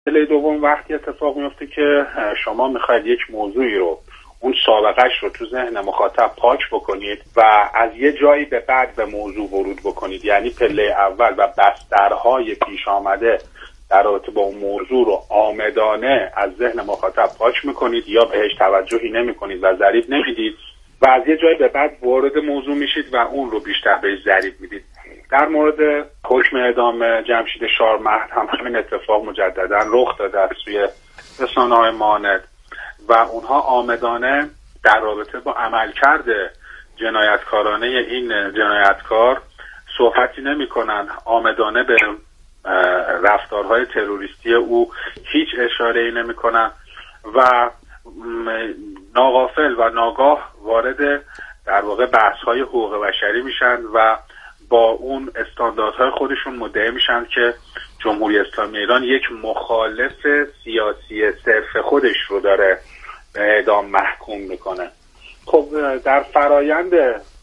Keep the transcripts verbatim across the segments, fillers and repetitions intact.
پله دوم وقتی اتفاق میفته که شما میخواید یک موضوعی رو، اون سابقهش رو تو ذهن مخاطب پاک بکنید و از یه جایی به بعد به موضوع ورود بکنید. یعنی پله اول و بسترهای پیش آمده در رابطه با اون موضوع رو آمدانه از ذهن مخاطب پاک میکنید یا بهش توجهی نمیکنید و ضریب نمیدید و از یه جایی به بعد وارد موضوع میشید و اون رو بیشتر بهش ضریب میدید. در مورد حکم اعدام جمشید شارمهد هم همین اتفاق مجددا رخ داده از سوی رسانه‌های معاند و اونها آمدانه در رابطه با عملکرد جنایتکارانه این جنایتکار صحبتی نمی‌کنن، آمدانه به رفتارهای تروریستی او هیچ اشاره‌ای نمی‌کنن و ناغافل و ناگاه وارد در واقع بحث‌های حقوق بشری میشن و با اون استانداردهای خودشون مدعی میشن که جمهوری اسلامی ایران یک مخالف سیاسی صرف خودش رو داره به اعدام محکوم میکنه. خب در فرایند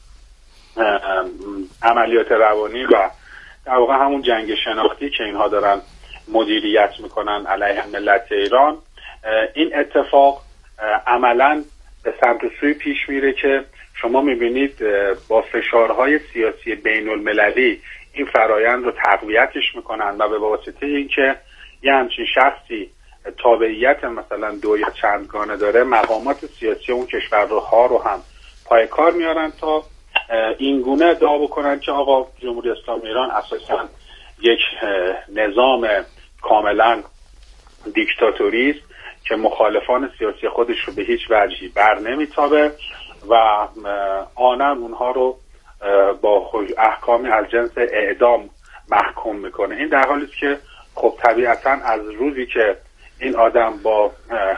عملیات روانی و در واقع همون جنگ شناختی که اینها دارن مدیریت میکنن علیه ملت ایران، این اتفاق عملاً به سمت سوی پیش میره که شما میبینید با فشارهای سیاسی بین المللی این فرایند رو تقویتش میکنن و به واسطه اینکه یه همچین شخصی تابعیت مثلا دو یا چندگانه داره، مقامات سیاسی اون کشورها رو هم پای کار میارن تا این گونه ادعا بکنن که آقا جمهوری اسلامی ایران اساساً یک نظام کاملا دیکتاتوری است که مخالفان سیاسی خودش رو به هیچ وجهی بر نمیتابه و آنم اونها رو با احکامی از جنس اعدام محکوم میکنه. این در حالی است که خب طبیعتا از روزی که این آدم با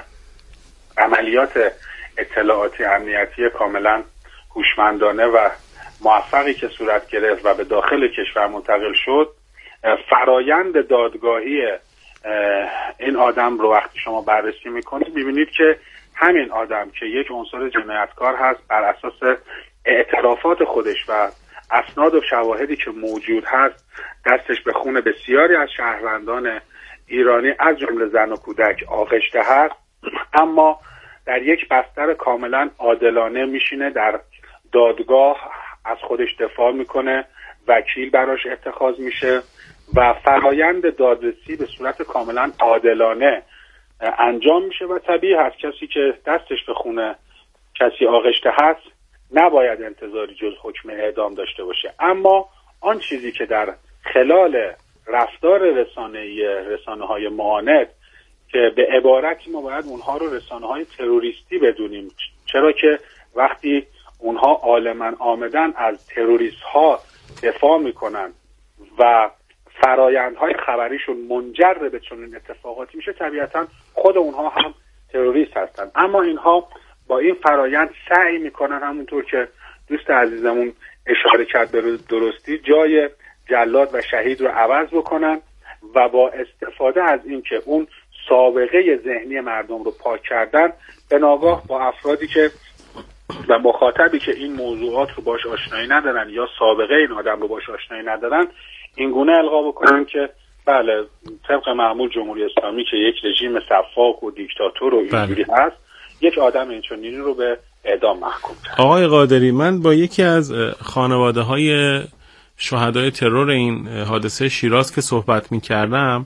عملیات اطلاعاتی امنیتی کاملا هوشمندانه و موفقی که صورت گرفت و به داخل کشور منتقل شد، فرایند دادگاهی این آدم رو وقتی شما بررسی میکنید میبینید که همین آدم که یک عنصر جنایتکار هست، بر اساس اعترافات خودش و اسناد و شواهدی که موجود هست دستش به خون بسیاری از شهروندان ایرانی از جمله زن و کودک آغشته هست، اما در یک بستر کاملا عادلانه میشینه در دادگاه، از خودش دفاع میکنه، وکیل براش اتخاذ میشه و فرایند دادرسی به صورت کاملا عادلانه انجام میشه و طبیعی هست کسی که دستش به خون کسی آغشته هست نباید انتظاری جز حکم اعدام داشته باشه. اما آن چیزی که در خلال رفتار رسانه‌ای رسانه‌های معاند که به عبارتی ما باید اونها رو رسانه‌های تروریستی بدونیم، چرا که وقتی اونها عالماً آمدن از تروریست‌ها دفاع میکنن و فرایندهای خبریشون منجر به چنین اتفاقاتی میشه، طبیعتا خود اونها هم تروریست هستن. اما اینها با این فرایند سعی میکنن همونطور که دوست عزیزمون اشاره کرد به درستی جای جلاد و شهید رو عوض بکنن و با استفاده از این که اون سابقه ذهنی مردم رو پاک کردن، به ناگاه با افرادی که و مخاطبی که این موضوعات رو باش آشنایی ندارن یا سابقه این آدم رو باش آشنایی ندارن این گونه القا بکنن که بله طبق معمول جمهوری اسلامی که یک رژیم سفاک و دیکتاتور و اینجوری بله. هست، یک آدم اینچنینی رو به اعدام محکوم کرد. آقای قادری، من با یکی از خانواده های شهدای ترور این حادثه شیراز که صحبت می کردم،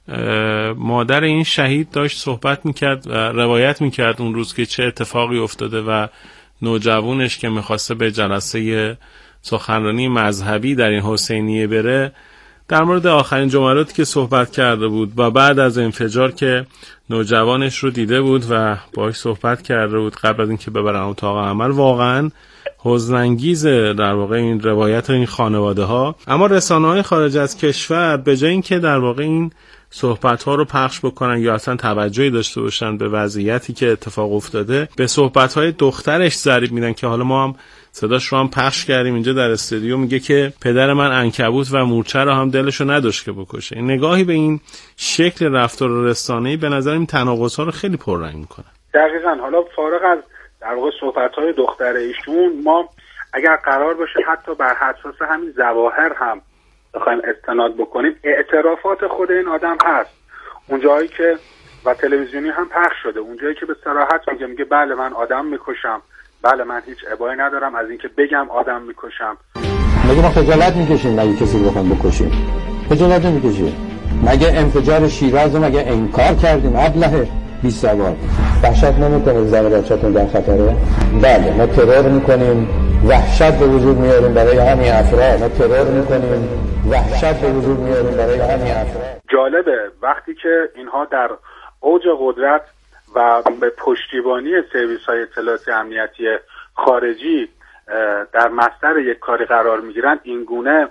مادر این شهید داشت صحبت می کرد و روایت می کرد اون روز که چه اتفاقی افتاده و نوجوانش که میخواسته به جلسه سخنرانی مذهبی در این حسینیه بره، در مورد آخرین جملاتی که صحبت کرده بود و بعد از انفجار که نوجوانش رو دیده بود و باهاش صحبت کرده بود قبل از اینکه ببرن اتاق عمل، واقعا حزن‌انگیزه در واقع این روایت این خانواده ها. اما رسانه‌های خارج از کشور به جای اینکه در واقع این صحبت‌ها رو پخش بکنن یا اصلا توجهی داشته باشن به وضعیتی که اتفاق افتاده، به صحبت‌های دخترش ضریب میدن که حالا ما هم صداش رو هم پخش کردیم اینجا در استودیو. میگه که پدر من عنکبوت و مورچه رو هم دلشو نداشت که بکشه. این نگاهی به این شکل رفتار رسانه‌ای به نظر این تناقض‌ها رو خیلی پررنگ می‌کنه. دقیقاً. حالا فارغ از در واقع صحبت‌های دختر ایشون، ما اگر قرار باشه حتی بر اساس همین ظواهر هم بخوایم استناد بکنیم، اعترافات خود این آدم هست. اونجایی که و تلویزیونی هم پخش شده، اونجایی که به صراحت میگه میگه بله من آدم میکشم، بله من هیچ ابایی ندارم از اینکه بگم آدم میکشم. مگه ما خجالت میکشیم مگه کسی رو بخوایم بکشیم؟ خجالت نمیکشیم؟ مگه انفجار شیراز رو مگه انکار کردیم؟ ابله بی سواد وحشت نمیکنید زن بچه‌تون در خطره؟ بله ما ترور میکنیم، وحشت به وجود میاریم برای همین افراد، ما ترور میکنیم، وحشت به وجود میاریم برای همین افراد. جالبه وقتی که اینها در اوج قدرت و به پشتیبانی سرویس‌های اطلاعاتی امنیتی خارجی در مصدر یک کاری قرار میگیرن این گونه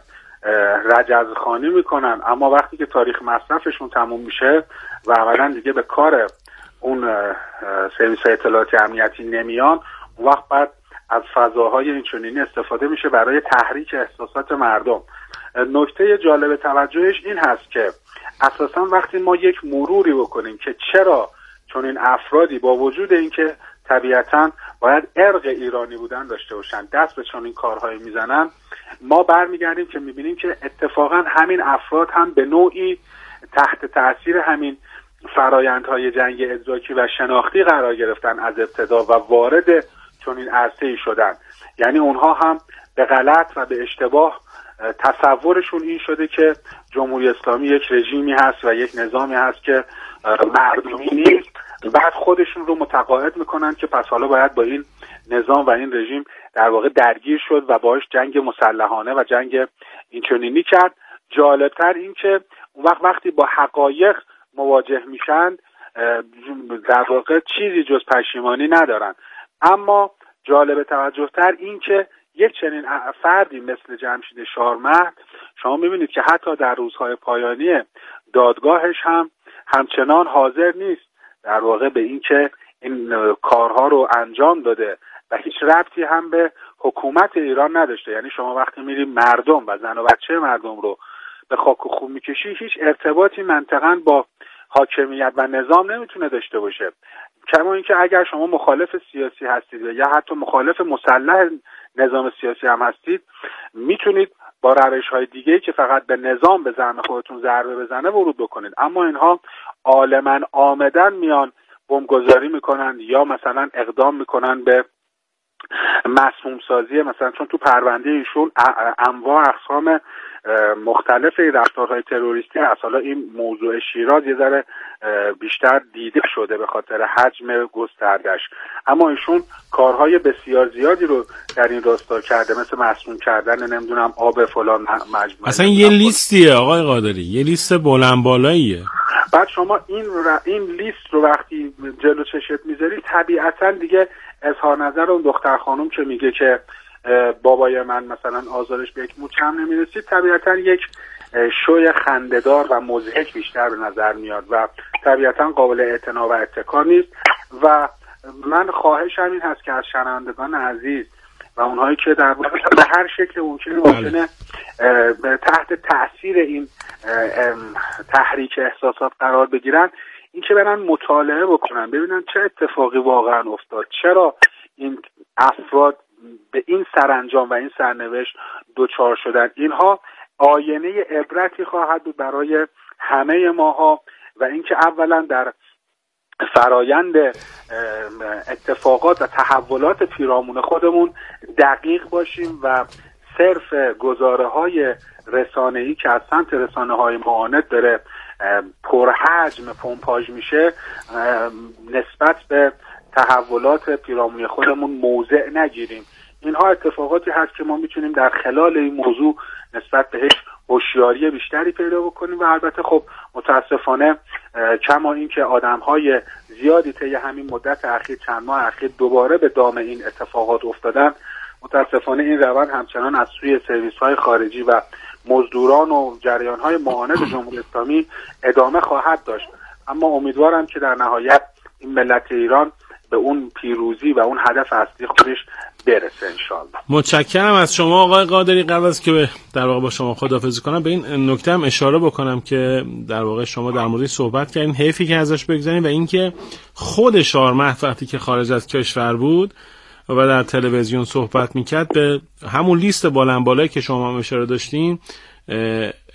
رجزخوانی میکنن، اما وقتی که تاریخ مصرفشون تموم میشه و عملا دیگه به کار اون سرویس‌های اطلاعاتی امنیتی نمیان، اون وقت بعد از فضاهای اینچنینی استفاده میشه برای تحریک احساسات مردم. نکته جالب توجهش این هست که اساسا وقتی ما یک مروری بکنیم که چرا چون این افرادی با وجود اینکه طبیعتاً باید ارق ایرانی بودن داشته باشن دست به چون این کارهایی میزنن، ما برمیگردیم که میبینیم که اتفاقا همین افراد هم به نوعی تحت تأثیر همین فرایندهای جنگ ادراکی و شناختی قرار گرفتن از ابتدا و وارد چون این عرصه‌ای شدن. یعنی اونها هم به غلط و به اشتباه تصورشون این شده که جمهوری اسلامی یک رژیمی هست و یک نظامی هست که مردمی نیست، بعد خودشون رو متقاعد میکنن که پس حالا باید با این نظام و این رژیم در واقع درگیر شد و باهاش جنگ مسلحانه و جنگ اینچنینی کرد. جالبتر این که اون وقت وقتی با حقایق مواجه میشن در واقع چیزی جز پشیمانی ندارن. اما جالب توجه تر این که یک چنین فردی مثل جمشید شارمهد شما میبینید که حتی در روزهای پایانی دادگاهش هم همچنان حاضر نیست در واقع به این که این کارها رو انجام داده و هیچ ربطی هم به حکومت ایران نداشته. یعنی شما وقتی میری مردم و زن و بچه مردم رو به خاک و خون میکشی، هیچ ارتباطی منطقاً با حاکمیت و نظام نمیتونه داشته باشه. کما اینکه اگر شما مخالف سیاسی هستید یا حتی مخالف مسلح نظام سیاسی هم هستید، میتونید با روش‌های دیگه‌ای که فقط به نظام به زعم خودتون ضربه بزنه ورود بکنید. اما اینها عالماً آمدن میان بمبگذاری میکنن یا مثلا اقدام میکنن به مسموم سازی، مثلا چون تو پرونده ایشون انواع اقسام مختلف رفتارهای تروریستی هست. حالا این موضوع شیراز یه ذره بیشتر دیده شده به خاطر حجم گستردش، اما ایشون کارهای بسیار زیادی رو در این راستا کرده، مثل مسموم کردن نمیدونم آب فلان مجموعه. اصلا یه لیستیه آقای قادری، یه لیست بلند بالاییه. بعد شما این ر... این لیست رو وقتی جلو چشت میذاری، طبیعتا دیگه اظهار نظر اون دختر خانم که میگه که بابای من مثلا آزارش به یک مو کم نمیرسید، طبیعتا یک شوی خنده‌دار و مضحک بیشتر به نظر میاد و طبیعتا قابل اعتنا و اتکا نیست. و من خواهشم این هست که از شنوندگان عزیز و اونهایی که در به هر شکل ممکنه ممکنه تحت تأثیر این تحریک احساسات قرار بگیرن، این که برن مطالعه بکنن ببینن چه اتفاقی واقعا افتاد، چرا این افراد به این سرانجام و این سرنوشت دوچار شدن. اینها آینه عبرتی خواهد بود برای همه ماها و اینکه اولا در فرایند اتفاقات و تحولات پیرامون خودمون دقیق باشیم و صرف گزاره‌های رسانه‌ای که از سمت رسانه‌های معاند داره پرحجم پمپاژ میشه نسبت به تحولات پیرامون خودمون موضع نگیریم. اینها اتفاقاتی هست که ما میتونیم در خلال این موضوع نسبت بهش هوشیاری بیشتری پیدا بکنیم و البته خب متاسفانه کما این که آدم‌های زیادی طی همین مدت اخیر چند ماه اخیر دوباره به دام این اتفاقات افتادن، متاسفانه این روند همچنان از سوی سرویس‌های خارجی و مزدوران و جریان‌های معاند جمهوری اسلامی ادامه خواهد داشت. اما امیدوارم که در نهایت این ملت ایران به اون پیروزی و اون هدف اصلی خودش برسه انشالله. متشکرم از شما آقای قادری. قبل از که در واقع با شما خداحافظی کنم به این نکته هم اشاره بکنم که در واقع شما در موردش صحبت کردین، حیفی که ازش بگذارین و اینکه خود شارمهد وقتی که خارج از کشور بود و در تلویزیون صحبت میکرد به همون لیست بلند بالایی که شما هم اشاره داشتین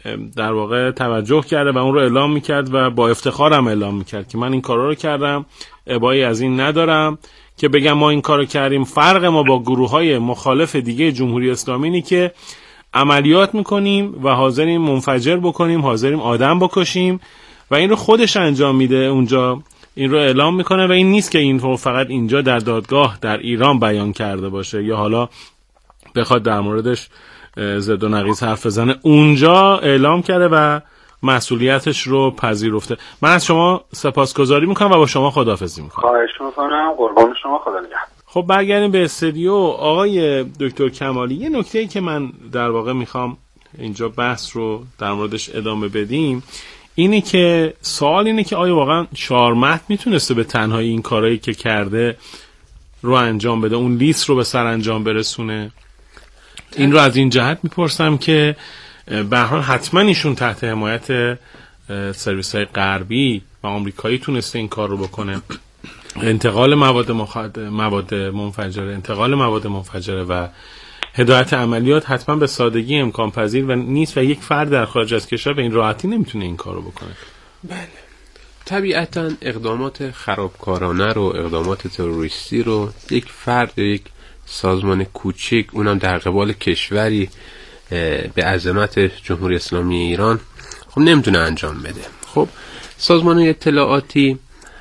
در واقع توجه کرده و اون رو اعلام میکرد و با افتخارم اعلام میکرد که من این کارا رو کردم، ابایی از این ندارم که بگم ما این کارو کردیم. فرق ما با گروه‌های مخالف دیگه جمهوری اسلامی اینه که عملیات میکنیم و حاضریم منفجر بکنیم، حاضریم آدم بکشیم و این رو خودش انجام میده اونجا، این رو اعلام میکنه و این نیست که این رو فقط اینجا در دادگاه در ایران بیان کرده باشه یا حالا بخواد در موردش زد و نقیض حرف بزنه. اونجا اعلام کرده و مسئولیتش رو پذیرفته. من از شما سپاسگزاری میکنم و با شما خداحافظی میکنم. خواهش میکنم، قربان شما، خدا نگهدار. خب برگردیم به استودیو. آقای دکتر کمالی، یه نکته‌ای که من در واقع میخوام اینجا بحث رو در موردش ادامه بدیم اینه که سوال اینه که آیا واقعا شارمهد میتونسته به تنهایی این کارهایی که کرده رو انجام بده، اون لیست رو به سر انجام برسونه؟ این رو از این جهت میپرسم که به هر حال حتما ایشون تحت حمایت سرویس‌های غربی و آمریکایی تونسته این کار رو بکنه. انتقال مواد مخد... مواد منفجره، انتقال مواد منفجره و هدایت عملیات حتما به سادگی امکان پذیر و نیست و یک فرد در خارج از کشور به این راحتی نمیتونه این کارو بکنه. بله، طبیعتا اقدامات خرابکارانه رو، اقدامات تروریستی رو یک فرد یا یک سازمان کوچک، اونم در قبال کشوری به عظمت جمهوری اسلامی ایران، خب نمیتونه انجام بده. خب سازمان‌های اطلاعاتی،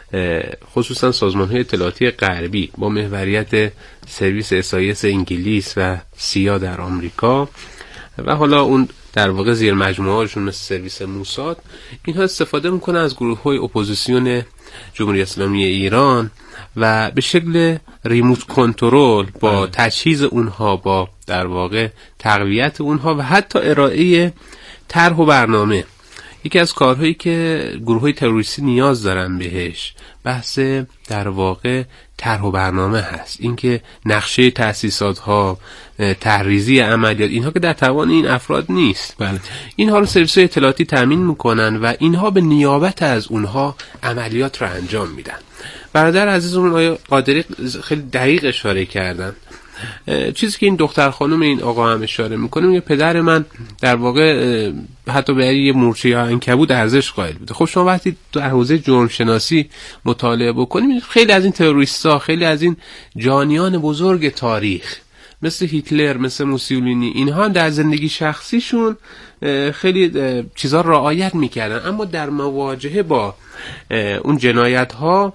خصوصا سازمان‌های اطلاعاتی غربی با محوریت سرویس اس آی اس انگلیس و سیا در آمریکا و حالا اون در واقع زیر مجموعه‌هاشون مثل سرویس موساد، اینها استفاده میکنن از گروه‌های اپوزیسیون جمهوری اسلامی ایران و به شکل ریموت کنترل با تجهیز اونها، با در واقع تقویت اونها و حتی ارائه طرح و برنامه. یکی از کارهایی که گروه‌های تروریستی نیاز دارن بهش بحث در واقع طرح و برنامه هست، اینکه نقشه تأسیسات‌ها، تحریزی عملیات، اینها که در توان این افراد نیست. بله. اینها رو سرویس‌های اطلاعاتی تامین میکنن و اینها به نیابت از اونها عملیات رو انجام میدن. برادر عزیزمون آقای قادری خیلی دقیق اشاره کردن. چیزی که این دختر خانم این آقا هم اشاره میکنه، یه پدر من در واقع حتی به یه مورچه یا عنکبوت ارزش قائل بوده. خب شما وقتی در حوزه جرم شناسی مطالعه بکنیم، خیلی از این تروریست‌ها، خیلی از این جانیان بزرگ تاریخ مثل هیتلر، مثل موسولینی، اینها در زندگی شخصیشون خیلی چیزا رعایت میکردن، اما در مواجهه با اون جنایت ها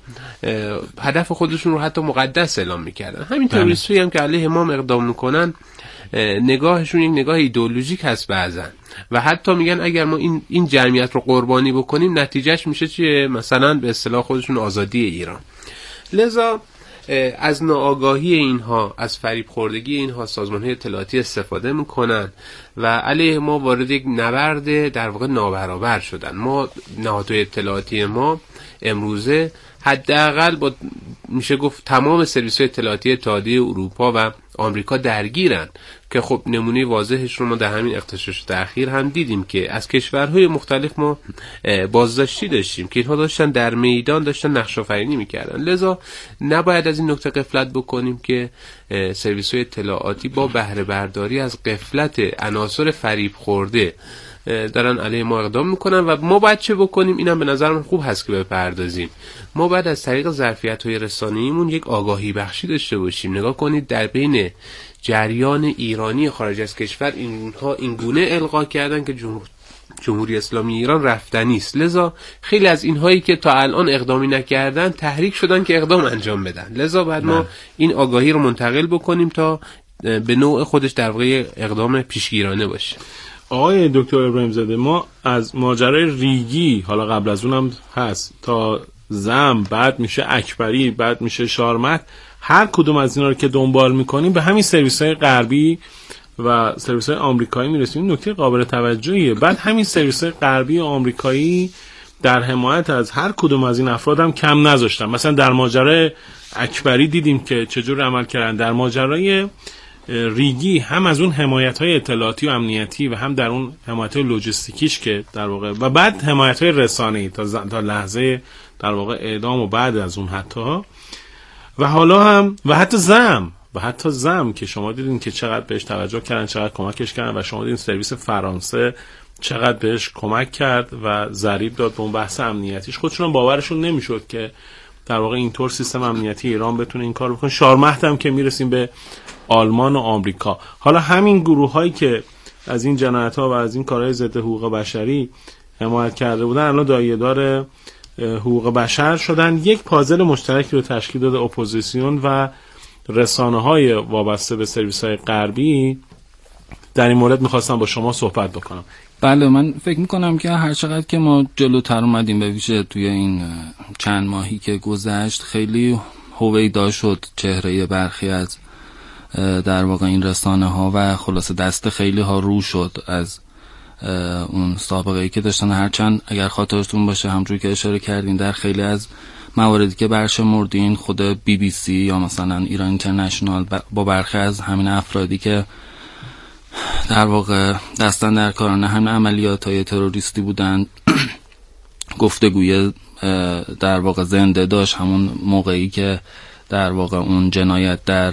هدف خودشون رو حتی مقدس اعلام میکردن. همین تروریستایی هم که علیه امام اقدام میکنن، نگاهشون یک نگاه ایدئولوژیک هست بعضن و حتی میگن اگر ما این این جمعیت رو قربانی بکنیم نتیجهش میشه چیه؟ مثلا به اصطلاح خودشون آزادی ایران. لذا از ناآگاهی اینها، از فریب خوردگی اینها سازمان‌های اطلاعاتی استفاده میکنن و علیه ما وارد یک نبرد در واقع نابرابر شدن. ما نهادهای اطلاعاتی ما امروزه حداقل با میشه گفت تمام سرویس‌های اطلاعاتی اتحادیه اروپا و آمریکا درگیرن که خب نمونه واضحش رو ما در همین اغتشاشات اخیر هم دیدیم که از کشورهای مختلف ما بازداشتی داشتیم که اینها داشتن در میدان داشتن نقش آفرینی میکردن. لذا نباید از این نکته غفلت بکنیم که سرویس‌های اطلاعاتی با بهره برداری از غفلت عناصر فریب خورده دارن علیه ما اقدام میکنن و ما باید چه بکنیم؟ اینم به نظر من خوب هست که بپردازیم. ما باید از طریق ظرفیت‌های رسانه‌ایمون یک آگاهی بخشی داشته باشیم. نگاه کنید در بین جریان ایرانی خارج از کشور اینها این گونه القا کردن که جمهور جمهوری اسلامی ایران رفتنی است. لذا خیلی از اینهایی که تا الان اقدامی نکردن تحریک شدن که اقدام انجام بدن. لذا باید ما این آگاهی رو منتقل بکنیم تا به نوع خودش در واقع اقدام پیشگیرانه باشه. آقای دکتر ابراهیم زاده، ما از ماجرای ریگی، حالا قبل از اونم هست، تا زم، بعد میشه اکبری، بعد میشه شارمهد، هر کدوم از اینا رو که دنبال میکنیم به همین سرویس‌های غربی و سرویس‌های آمریکایی میرسیم. نکته قابل توجهیه. بعد همین سرویس‌های غربی و آمریکایی در حمایت از هر کدوم از این افراد هم کم نذاشتن. مثلا در ماجرای اکبری دیدیم که چجور عمل کردن. در ماجرای ریگی هم از اون حمایت‌های اطلاعاتی و امنیتی و هم در اون حمایت‌های لوجستیکیش که در واقع و بعد حمایت‌های رسانه‌ای تا, ز... تا لحظه در واقع اعدام و بعد از اون حتی و حالا هم و حتی زم و حتی زم که شما دیدین که چقدر بهش توجه کردن، چقدر کمکش کردن و شما دیدین سرویس فرانسه چقدر بهش کمک کرد و ضریب داد به اون بحث امنیتیش. خودشون باورشون نمیشد که در واقع اینطور سیستم امنیتی ایران بتونه این کار بکنه. شارمحت هم که میرسیم به آلمان و آمریکا. حالا همین گروه هایی که از این جنایت ها و از این کارهای ضد حقوق بشری حمایت کرده بودن الان دایه‌دار حقوق بشر شدن. یک پازل مشترکی رو تشکیل داده اپوزیسیون و رسانه های وابسته به سرویس های غربی. در این مورد میخواستم با شما صحبت بکنم. بله، من فکر میکنم که هر چقدر که ما جلوتر اومدیم به ویژه توی این چند ماهی که گذشت خیلی هویدا شد چهره برخی از در واقع این رسانه ها و خلاصه دست خیلی ها رو شد از اون سابقه ای که داشتن. هرچند اگر خاطرتون باشه همونجوری که اشاره کردین در خیلی از مواردی که برشمردین خود بی بی سی یا مثلا ایران اینترنشنال با برخی از همین افرادی که در واقع دستن در کاران همین عملیات های تروریستی بودن گفتگوی در واقع زنده داشت. همون موقعی که در واقع اون جنایت در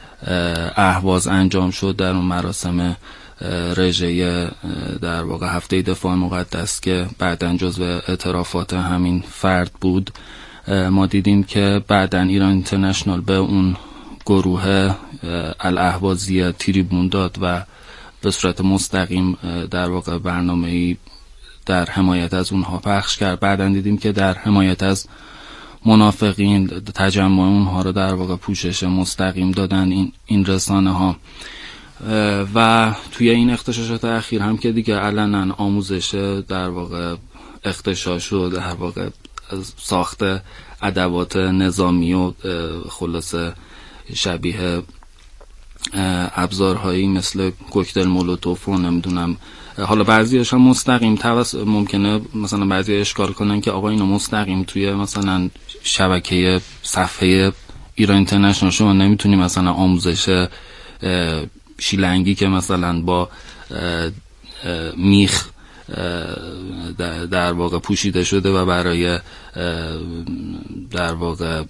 اهواز انجام شد در اون مراسم رژه در واقع هفته دفاع مقدس که بعداً جزو اعترافات همین فرد بود، ما دیدیم که بعداً ایران اینترنشنال به اون گروه الاهوازی تریبون داد و به صورت مستقیم در واقع برنامه‌ای در حمایت از اونها پخش کرد. بعداً دیدیم که در حمایت از منافقین تجمع اونها رو در واقع پوشش مستقیم دادن این این رسانه ها. و توی این اغتشاشات اخیر هم که دیگه علنا آموزش در واقع اغتشاش و در واقع ساخت ادوات نظامی و خلاصه شبیه ابزارهایی مثل کوکتل مولوتوف و نمیدونم، حالا بعضی‌هاش هم مستقیم توس ممکنه مثلا بعضی اشکال کنن که آقا اینو مستقیم توی مثلا شبکه صفحه ایران اینترنشنال شما نمیتونی مثلا آموزش شیلنگی که مثلا با میخ در واقع پوشیده شده و برای در واقع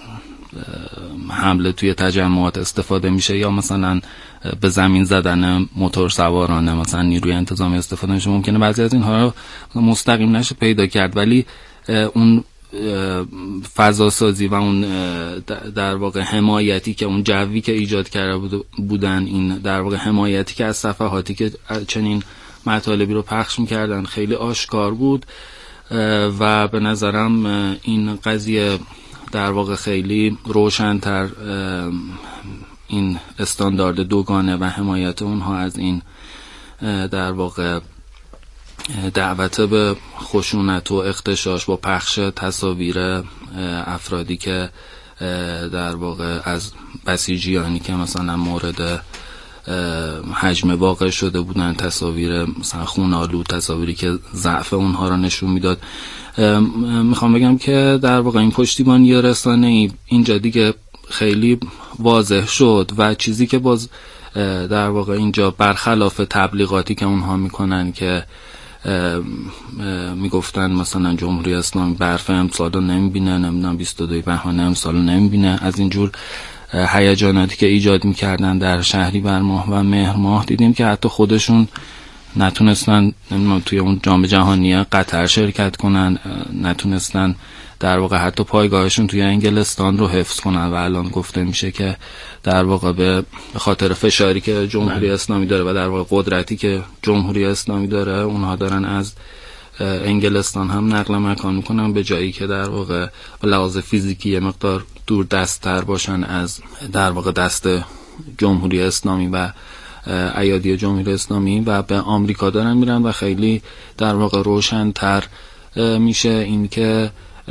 حمله توی تجمعات استفاده میشه یا مثلا به زمین زدن موتور سوارانه مثلا نیروی انتظامی استفاده میشه، ممکنه بعضی از اینها رو مستقیم نشه پیدا کرد، ولی اون فضا سازی و اون در واقع حمایتی که اون جوی که ایجاد کرده بودن، این در واقع حمایتی که از صفحاتی که چنین مطالبی رو پخش میکردن خیلی آشکار بود و به نظرم این قضیه در واقع خیلی روشن‌تر این استاندارد دوگانه و حمایت اونها از این در واقع دعوت به خشونت و اغتشاش با پخش تصاویر افرادی که در واقع از بسیجیانی که مثلا مورد حجم واقع شده بودن، تصاویر مثلا خون‌آلود، تصاویری که ضعف اونها رو نشون میداد. میخوام بگم که در واقع این پشتیبانی رسانه‌ای اینجا دیگه خیلی واضح شد و چیزی که باز در واقع اینجا برخلاف تبلیغاتی که اونها میکنن که میگفتن مثلا جمهوری اسلامی برف امسال رو نمیبینه، نمیدونم بیست و دو بهمن امسال رو نمیبینه، از اینجور هیجاناتی که ایجاد میکردن در شهریور ماه و مهر ماه، دیدیم که حتی خودشون نتونستن توی اون جام جهانی قطر شرکت کنن، نتونستن در واقع حتی پایگاهشون توی انگلستان رو حفظ کنن و الان گفته میشه که در واقع به خاطر فشاری که جمهوری اسلامی داره و در واقع قدرتی که جمهوری اسلامی داره اونها دارن از انگلستان هم نقل مکان میکنن به جایی که در واقع به لحاظ فیزیکی یه مقدار دور دست‌تر باشن از در واقع دست جمهوری اسلامی و ایادی جمهوری اسلامی و به آمریکا دارن میرن و خیلی در واقع روشن‌تر میشه این که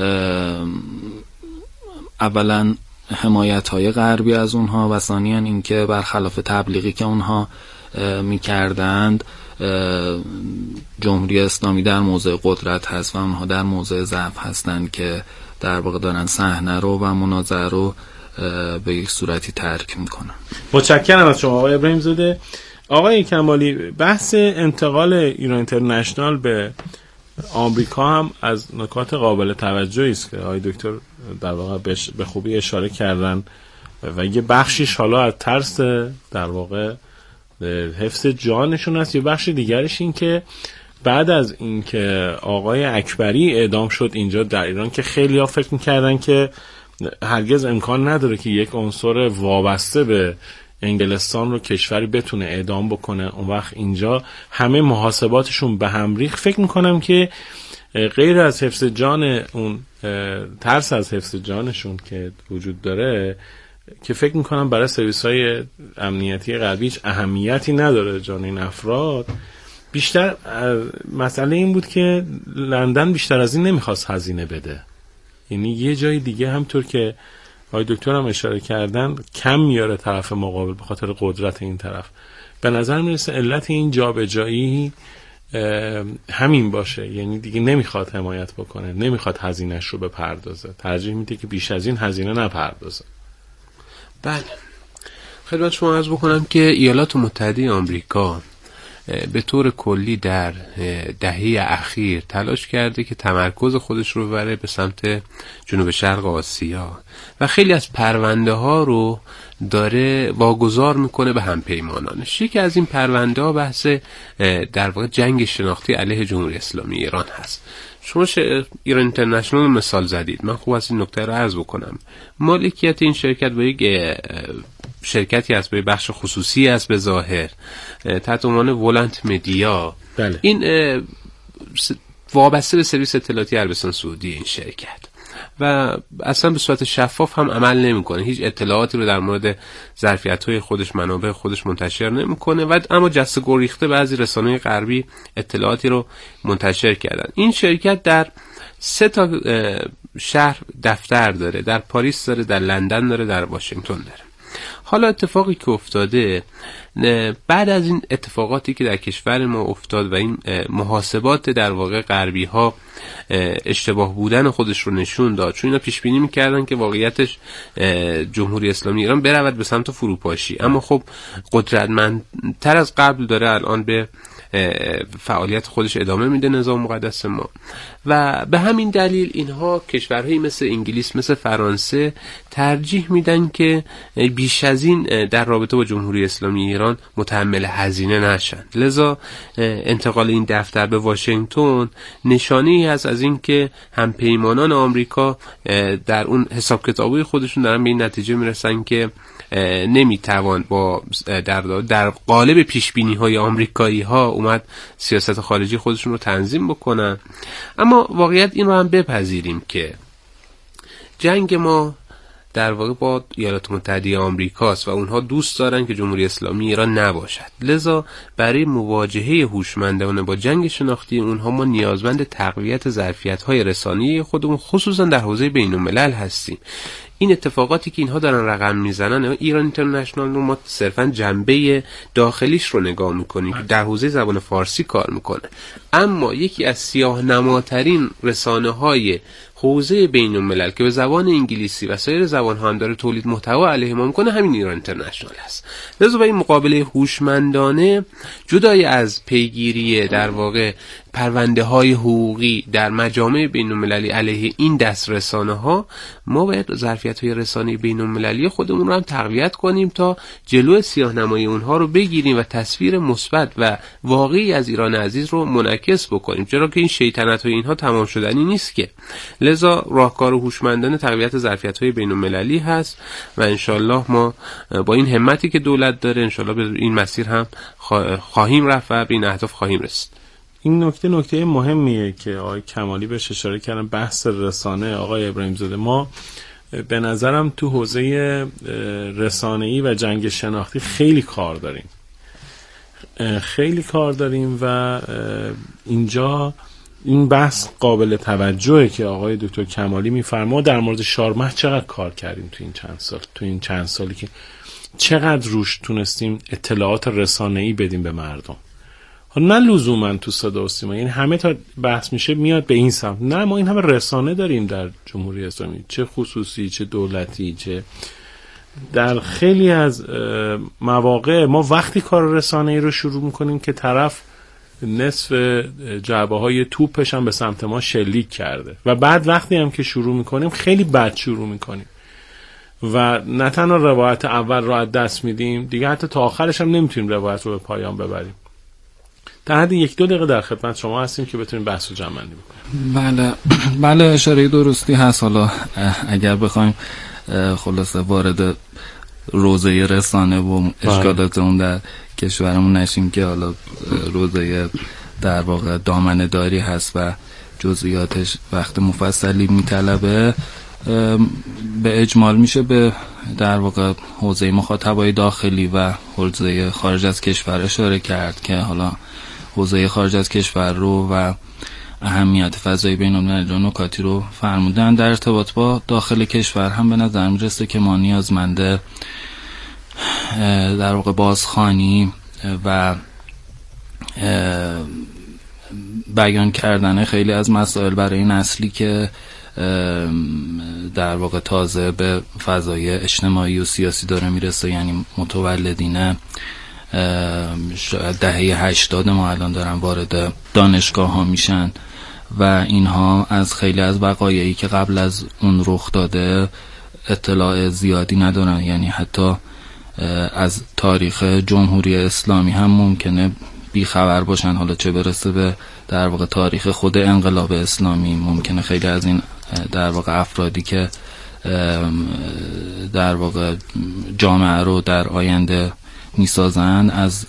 اولا حمایت‌های غربی از اونها و ثانیاً این که برخلاف تبلیغی که اونها میکردند جمهوری اسلامی در موضع قدرت هست و اونها در موضع ضعف هستند که در واقع دارن صحنه رو و مناظره رو به یک صورتی ترک میکنن. متشکرم از شما آقای ابراهیم زاده. آقای کمالی، بحث انتقال ایران اینترنشنال به آمریکا هم از نکات قابل توجهی است که آقای دکتر در واقع به خوبی اشاره کردن و یه بخشیش حالا از ترس در واقع حفظ جانشون است، یه بخش دیگرش این که بعد از اینکه آقای اکبری اعدام شد اینجا در ایران که خیلی ها فکر میکردن که هرگز امکان نداره که یک عنصر وابسته به انگلستان رو کشوری بتونه اعدام بکنه، اون وقت اینجا همه محاسباتشون به هم ریخت. فکر میکنم که غیر از حفظ جان اون ترس از حفظ جانشون که وجود داره، که فکر میکنم برای سرویس های امنیتی غربی هیچ اهمیتی نداره جان این افراد، بیشتر مسئله این بود که لندن بیشتر از این نمیخواست هزینه بده. یعنی یه جای دیگه همطور که آقای دکتر هم اشاره کردن کم میاره طرف مقابل به خاطر قدرت این طرف. به نظر میرسه علت این جابجایی همین باشه، یعنی دیگه نمیخواد حمایت بکنه، نمیخواد هزینهش رو بپردازه، ترجیح میده که بیش از این هزینه نپردازه. بله، خدمت شما عرض بکنم که ایالات متحده آمریکا به طور کلی در دهه اخیر تلاش کرده که تمرکز خودش رو ببره به سمت جنوب شرق آسیا و خیلی از پرونده ها رو داره واگذار میکنه به همپیمانانش. یکی از این پرونده ها بحث در واقع جنگ شناختی علیه جمهوری اسلامی ایران هست. شما ایران اینترنشنال مثال زدید، من خوب از این نکته رو عرض بکنم. مالکیت این شرکت با یک شرکتی است، به بخش خصوصی است به ظاهر تحت عنوان ولانت مدیا. بله. این وابسته به سرویس اطلاعاتی عربستان سعودی این شرکت و اصلا به صورت شفاف هم عمل نمیکنه، هیچ اطلاعاتی رو در مورد ظرفیت‌های خودش، منابع خودش منتشر نمیکنه و اما جسته گریخته بعضی رسانه‌های غربی اطلاعاتی رو منتشر کردن. این شرکت در سه تا شهر دفتر داره، در پاریس داره، در لندن داره، در واشنگتن داره. حالا اتفاقی که افتاده بعد از این اتفاقاتی که در کشور ما افتاد و این محاسبات در واقع غربی ها اشتباه بودن خودش رو نشون داد، چون اینا پیش بینی میکردن که واقعیتش جمهوری اسلامی ایران برود به سمت فروپاشی، اما خب قدرتمندتر از قبل داره الان به فعالیت خودش ادامه میده نظام مقدس ما و به همین دلیل اینها کشورهایی مثل انگلیس، مثل فرانسه ترجیح میدن که بیش از این در رابطه با جمهوری اسلامی ایران متحمل هزینه نشن. لذا انتقال این دفتر به واشنگتن نشانه‌ای هست از این که همپیمانان آمریکا در اون حساب کتابی خودشون دارن به این نتیجه میرسن که نمیتوان با در در قالب پیشبینی های آمریکایی ها اومد سیاست خارجی خودشون رو تنظیم بکنن. اما واقعیت این رو هم بپذیریم که جنگ ما در واقع با ایالات متحده آمریکاست و اونها دوست دارن که جمهوری اسلامی ایران نباشد. لذا برای مواجهه هوشمندانه با جنگ شناختی اونها ما نیازمند تقویت ظرفیت‌های رسانه‌ای خودمون خصوصا در حوزه بین‌الملل هستیم. این اتفاقاتی که اینها دارن رقم میزنن، ایران اینترنشنال رو ما صرفا جنبه داخلیش رو نگاه میکنیم که در حوزه زبان فارسی کار میکنه، اما یکی از سیاه نماترین رسانه های حوزه بین الملل که به زبان انگلیسی و سایر زبان ها هم داره تولید محتوا علیه ما میکنه همین ایران اینترنشنال است. لذا با این مقابله هوشمندانه جدای از پیگیری در واقع پرونده های حقوقی در مجامع بین المللی علیه این دست رسانه ها، ما باید ظرفیت های رسانه بین المللی خودمون رو هم تقویت کنیم تا جلو سیاه‌نمایی اونها رو بگیریم و تصویر مثبت و واقعی از ایران عزیز رو منعکس بکنیم، چرا که این شیطنت های اینها تمام شدنی نیست که. لذا راهکار هوشمندانه تقویت ظرفیت های بین المللی هست و انشالله ما با این همتی که دولت داره انشالله به این مسیر هم خواهیم رفت و به این اهداف خواهیم رسید. این نکته نکته مهمیه که آقای کمالی بهش اشاره کردن، بحث رسانه. آقای ابراهیم زاده، ما به نظرم تو حوزه رسانه‌ای و جنگ شناختی خیلی کار داریم خیلی کار داریم و اینجا این بحث قابل توجهه که آقای دکتر کمالی میفرما. در مورد شارمه چقدر کار کردیم تو این چند سال تو این چند سالی که چقدر روش تونستیم اطلاعات رسانه‌ای بدیم به مردم، نه لزوما تو صدا و سیما. یعنی همه تا بحث میشه میاد به این سمت، نه ما این همه رسانه داریم در جمهوری اسلامی، چه خصوصی چه دولتی، چه در خیلی از مواقع ما وقتی کار رسانه‌ای رو شروع میکنیم که طرف نصف جعبه های توپش هم به سمت ما شلیک کرده و بعد وقتی هم که شروع میکنیم خیلی بد شروع میکنیم و نه تنها روایت اول رو از دست میدیم، دیگه حتی تا آخرش هم نمیتونیم روایت رو به پایان ببریم. در حد یک دو دقیقه در خدمت شما هستیم که بتونیم بحث رو جمع بندی بکنیم. بله بله اشاره درستی هست. حالا اگر بخوایم خلاصه وارد روزه رسانه و اشکالات اون در کشورمون نشیم که حالا روزه در واقع دامنه داری هست و جزئیاتش وقت مفصلی میطلبه، به اجمال میشه به در واقع حوزه مخاطبای داخلی و حوزه خارج از کشور اشاره کرد که حالا حوزه خارج از کشور رو و اهمیت فضای بین‌المللی و نکاتی رو فرمودن. در ارتباط با داخل کشور هم به نظر میرسه که ما نیازمنده در واقع بازخوانی و بیان کردن خیلی از مسائل برای نسلی که در واقع تازه به فضای اجتماعی و سیاسی داره میرسه، یعنی متولدین دهه هشتاد ما الان دارن وارد دانشگاه ها میشن و اینها از خیلی از وقایعی که قبل از اون رخ داده اطلاع زیادی ندارن، یعنی حتی از تاریخ جمهوری اسلامی هم ممکنه بی خبر باشن، حالا چه برسه به در واقع تاریخ خود انقلاب اسلامی. ممکنه خیلی از این در واقع افرادی که در واقع جامعه رو در آینده میسازن از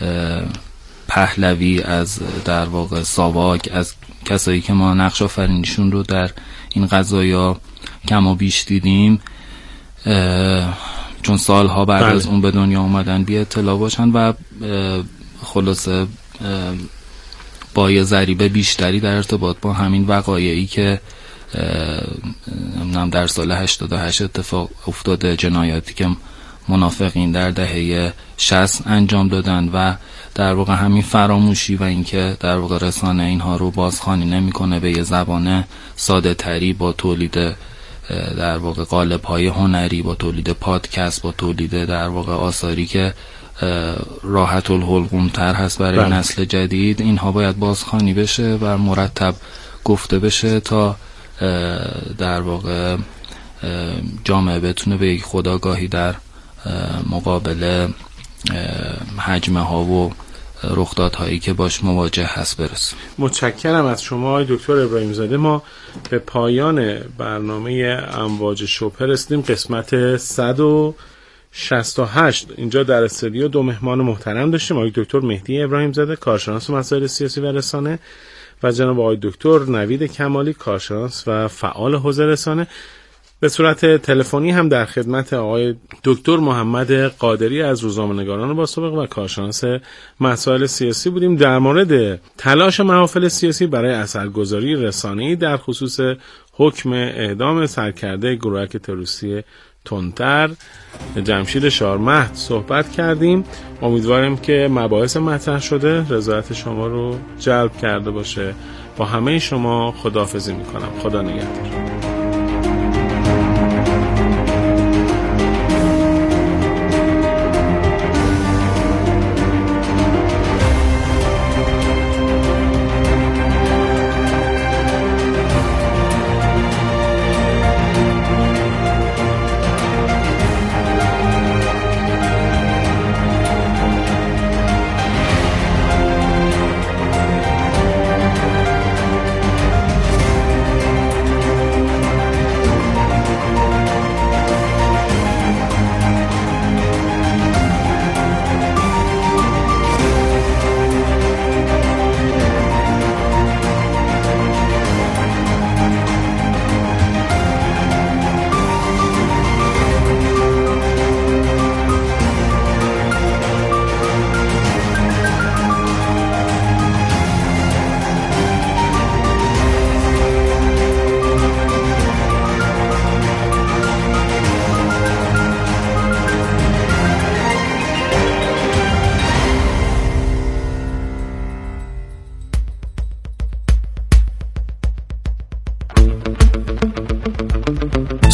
پهلوی، از در واقع ساواک، از کسایی که ما نقش آفرینیشون رو در این قضایا کم و بیش دیدیم، چون سالها بعد بله. از اون به دنیا اومدن بی اطلاع باشن و خلاصه با یه ضریب بیشتری در ارتباط با همین وقایعی که در سال هشتاد و هشت اتفاق افتاده، جنایاتی که منافقین در دهه شصت انجام دادن و در واقع همین فراموشی و اینکه در واقع رسانه اینها رو بازخوانی نمیکنه به یه زبان ساده تری با تولید در واقع قالب‌های هنری، با تولید پادکست، با تولید در واقع آثاری که راحت الحلقوم تر هست برای بله. نسل جدید، اینها باید بازخوانی بشه و مرتب گفته بشه تا در واقع جامعه بتونه به یک خودآگاهی در مقابل حجمه ها و رخدادهایی که باش مواجه هست برسه. متشکرم از شما آقای دکتر ابراهیم زاده. ما به پایان برنامه امواج شبهه رسیدیم، قسمت صد و شصت و هشت. اینجا در استودیو دو مهمان محترم داشتیم، آقای دکتر مهدی ابراهیم زاده کارشناس مسائل سیاسی و رسانه و جناب آقای دکتر نوید کمالی کارشناس و فعال حوزه رسانه. به صورت تلفنی هم در خدمت آقای دکتر محمد قادری از روزنامه‌نگاران با سابقه و کارشناس مسائل سیاسی بودیم در مورد تلاش محافل سیاسی برای اثرگذاری رسانه‌ای در خصوص حکم اعدام سرکرده گروهک تروریستی تندتر جمشید شارمهد صحبت کردیم. امیدوارم که مباحث مطرح شده رضایت شما رو جلب کرده باشه. با همه شما خداحافظی میکنم. خدا نگهدار.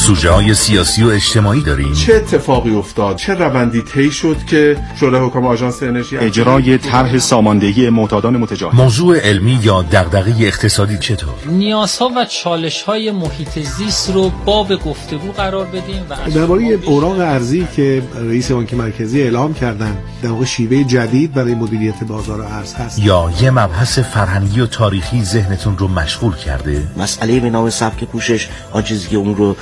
سوژه های سیاسی و اجتماعی داریم. چه اتفاقی افتاد؟ چه روندی طی شد که شورای حکام آژانس انرژی اجرای طرح ساماندهی معتادان متجاهل؟ موضوع علمی یا دغدغه اقتصادی چطور؟ نیازها و چالش‌های محیط زیست رو باب گفتگو قرار بدیم و درباره اوراق ارزی که رئیس بانک مرکزی اعلام کردن در واقع شیوه جدید برای مدیریت بازار ارز هست. یا یه مبحث فرهنگی و تاریخی ذهنتون رو مشغول کرده؟ مسئله به نام سبک پوشش، آن چیزی که اون رو